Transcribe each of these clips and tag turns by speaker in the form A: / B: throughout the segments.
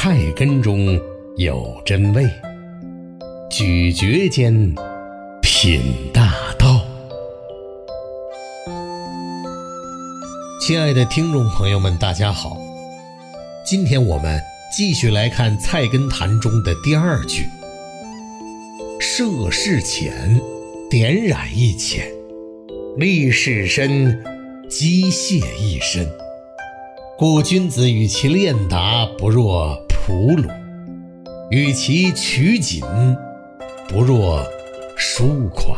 A: 菜根中有真味，咀嚼间品大道。亲爱的听众朋友们，大家好，今天我们继续来看《菜根谭》中的第二句：涉世浅，点染一浅，立世深，机械一深。故君子与其练达，不若朴鲁；与其取谨，不若疏狂。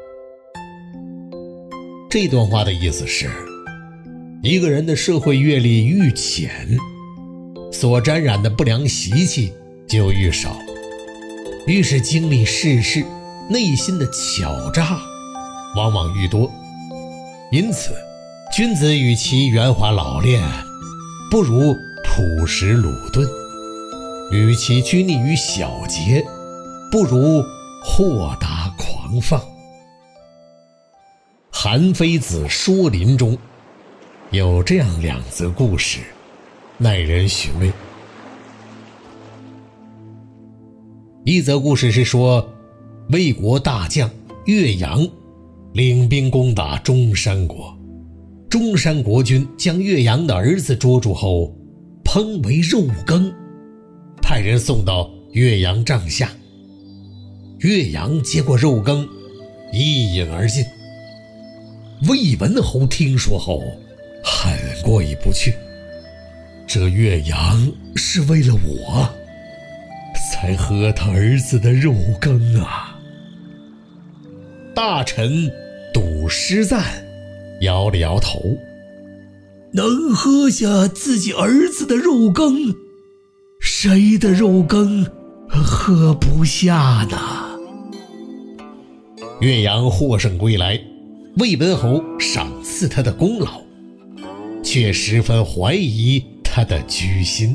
A: 这段话的意思是，一个人的社会阅历愈浅，所沾染的不良习气就愈少，愈是经历世事，内心的巧诈往往愈多。因此，君子与其圆滑老练，不如朴实鲁钝；与其拘泥于小节，不如豁达狂放。韩非子说林中有这样两则故事，耐人寻味。一则故事是说，魏国大将岳阳领兵攻打中山国，中山国君将岳阳的儿子捉住后，烹为肉羹，派人送到岳阳帐下。岳阳接过肉羹，一饮而尽。魏文侯听说后，很过意不去，这岳阳是为了我才喝他儿子的肉羹啊。大臣杜师赞摇了摇头，能喝下自己儿子的肉羹，谁的肉羹喝不下呢？岳阳获胜归来，魏文侯赏赐他的功劳，却十分怀疑他的居心。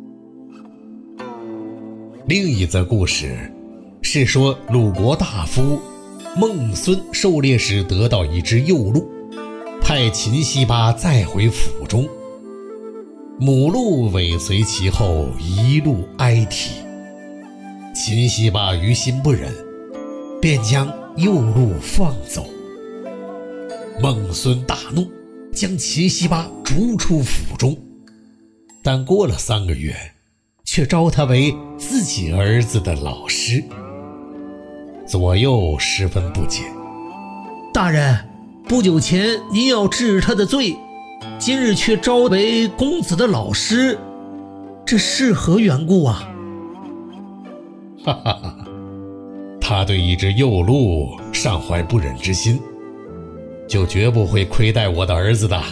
A: 另一则故事是说，鲁国大夫孟孙狩猎时得到一只幼鹿，派秦西巴载回府中，母鹿尾随其后，一路哀啼。秦西巴于心不忍，便将幼鹿放走。孟孙大怒，将秦西巴逐出府中，但过了3个月，却招他为自己儿子的老师。左右十分不解，大人，不久前您要治他的罪，今日却招为公子的老师，这是何缘故啊？哈哈哈，他对一只幼鹿尚怀不忍之心，就绝不会亏待我的儿子的。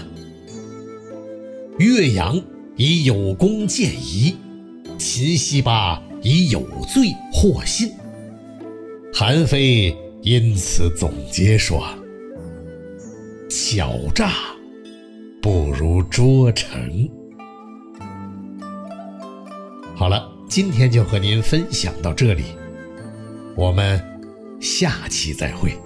A: 岳阳以有功见疑，秦西巴以有罪获信。韩非因此总结说，巧诈不如拙诚。好了，今天就和您分享到这里，我们下期再会。